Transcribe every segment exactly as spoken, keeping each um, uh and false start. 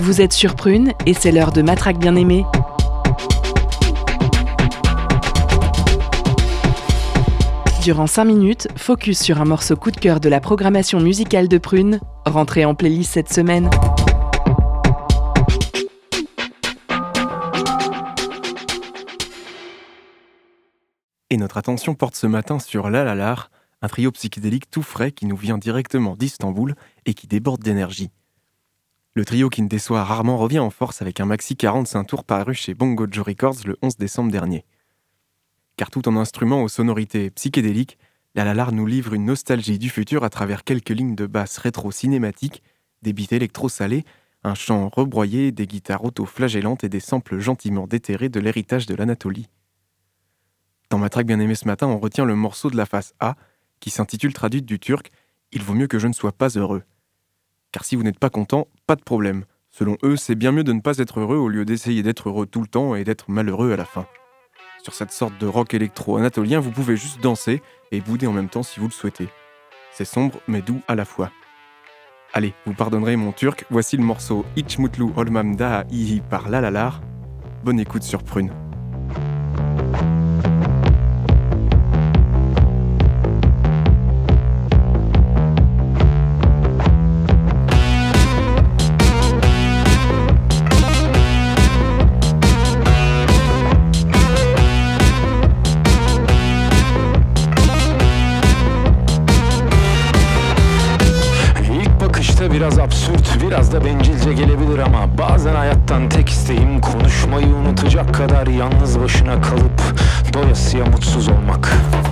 Vous êtes sur Prune et c'est l'heure de Matraque bien-aimée. Durant cinq minutes, focus sur un morceau coup de cœur de la programmation musicale de Prune, rentré en playlist cette semaine. Et notre attention porte ce matin sur Lalalar, un trio psychédélique tout frais qui nous vient directement d'Istanbul et qui déborde d'énergie. Le trio qui ne déçoit rarement revient en force avec un maxi quarante-cinq tours paru chez Bongo Joe Records le onze décembre dernier. Car tout en instruments aux sonorités psychédéliques, Lalalar nous livre une nostalgie du futur à travers quelques lignes de basse rétro-cinématiques, des beats électro-salés, un chant rebroyé, des guitares auto-flagellantes et des samples gentiment déterrés de l'héritage de l'Anatolie. Dans Matraque bien-aimée ce matin, on retient le morceau de la face A, qui s'intitule traduite du turc « Il vaut mieux que je ne sois pas heureux ». Car si vous n'êtes pas content, pas de problème. Selon eux, c'est bien mieux de ne pas être heureux au lieu d'essayer d'être heureux tout le temps et d'être malheureux à la fin. Sur cette sorte de rock électro-anatolien, vous pouvez juste danser et bouder en même temps si vous le souhaitez. C'est sombre mais doux à la fois. Allez, vous pardonnerez mon turc, voici le morceau « Hiç mutlu olmam daha iyi » par Lalalar. Bonne écoute sur Prune. Biraz absürt, biraz da bencilce gelebilir ama bazen hayattan tek isteğim konuşmayı unutacak kadar yalnız başına kalıp doyasıya mutsuz olmak.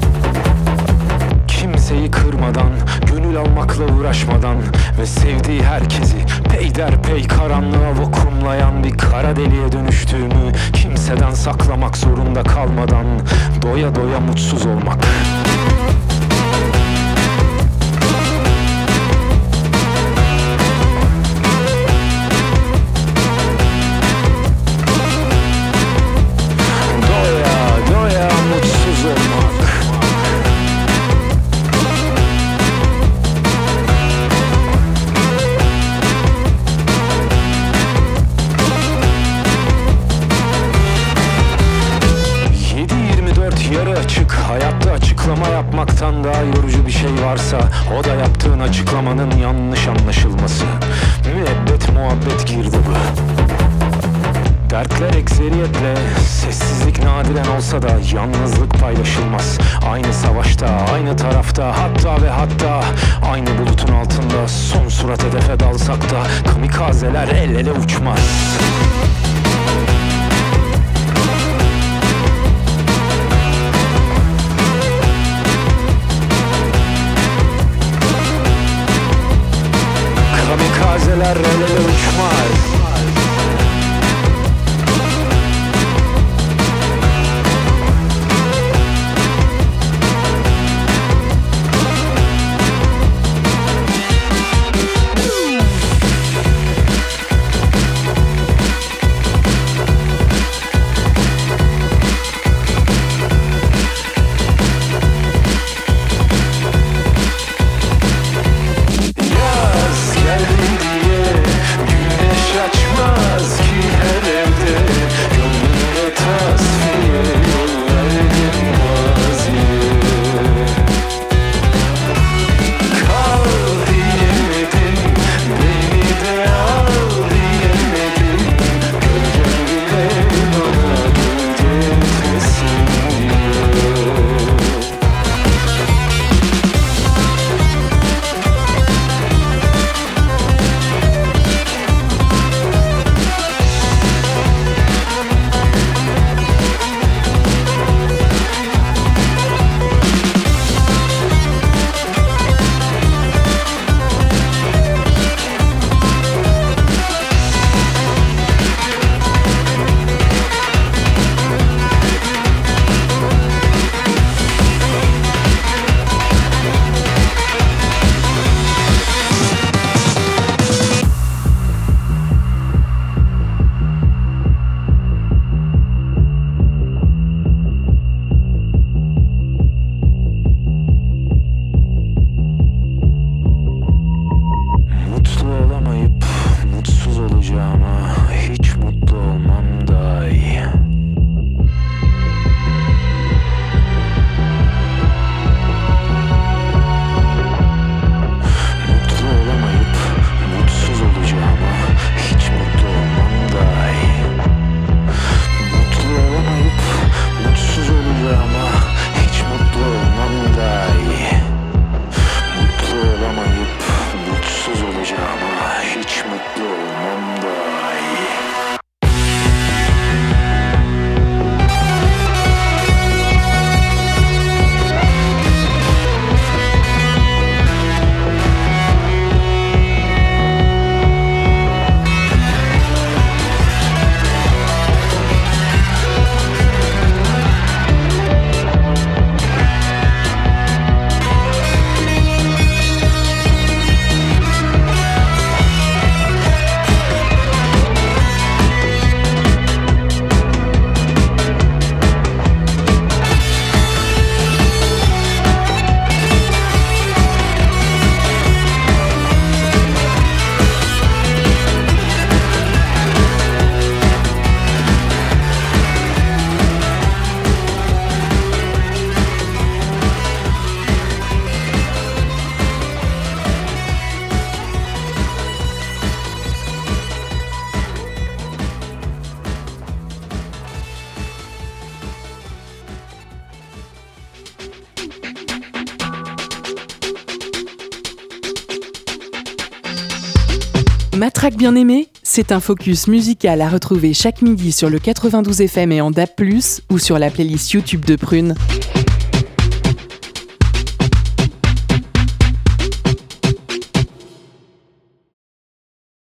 Kimseyi kırmadan, gönül almakla uğraşmadan ve sevdiği herkesi peyderpey karanlığa vakumlayan bir kara deliğe dönüştüğümü kimseden saklamak zorunda kalmadan doya doya mutsuz olmak. Açıklama yapmaktan daha yorucu bir şey varsa o da yaptığın açıklamanın yanlış anlaşılması. Müebbet muhabbet girdabı. Dertler ekseriyetle, sessizlik nadiren olsa da yalnızlık paylaşılmaz. Aynı savaşta, aynı tarafta, hatta ve hatta aynı bulutun altında son surat hedefe dalsak da kamikazeler el ele uçmaz. Kamikazeler el ele uçmaz. Yaz geldi diye güneş Matraque bien-aimée, c'est un focus musical à retrouver chaque midi sur le quatre-vingt-douze F M et en D A B plus, ou sur la playlist YouTube de Prune.